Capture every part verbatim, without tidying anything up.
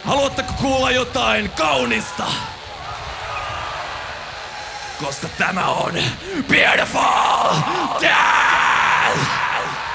Haluatteko kuulla jotain kaunista? Koska tämä on Beautiful Death!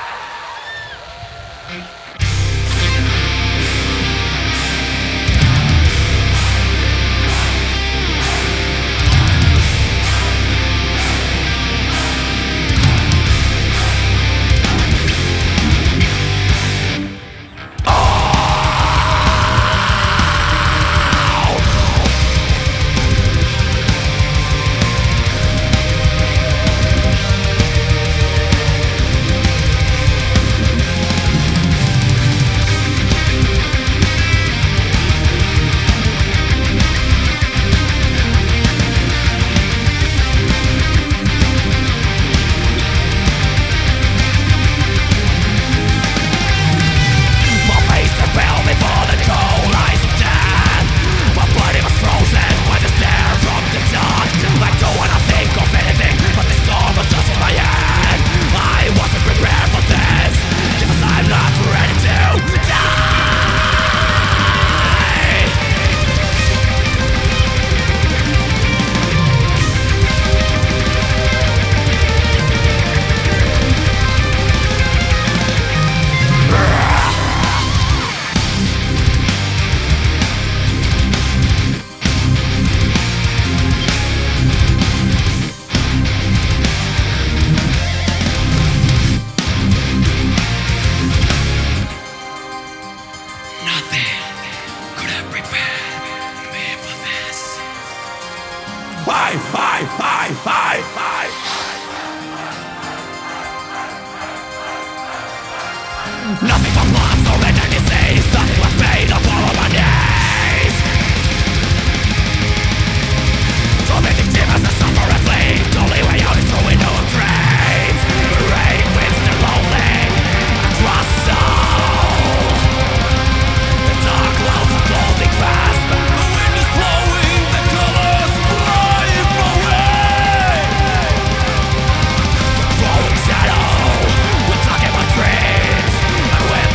Bye, bye, bye, bye, bye. Nothing but blood, surrender, disease. Nothing but pain, I'll follow my knees. Tormenting demons that suffer and bleed. The only way out is through window of dreams. The rain winds the lonely, trust soul. The dark clouds are closing fast. The wind is blowing, the colors flying away. The growing shadow, we're talking about dreams. And when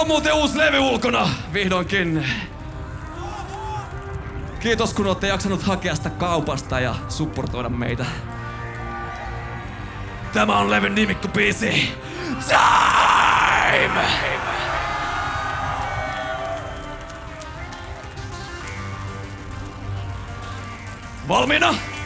muuten uusi levy ulkona, vihdoinkin. Kiitos kun olette jaksanut hakea sitä kaupasta ja supportoida meitä. Tämä on levyn nimikkobiisi. Time! Valmiina?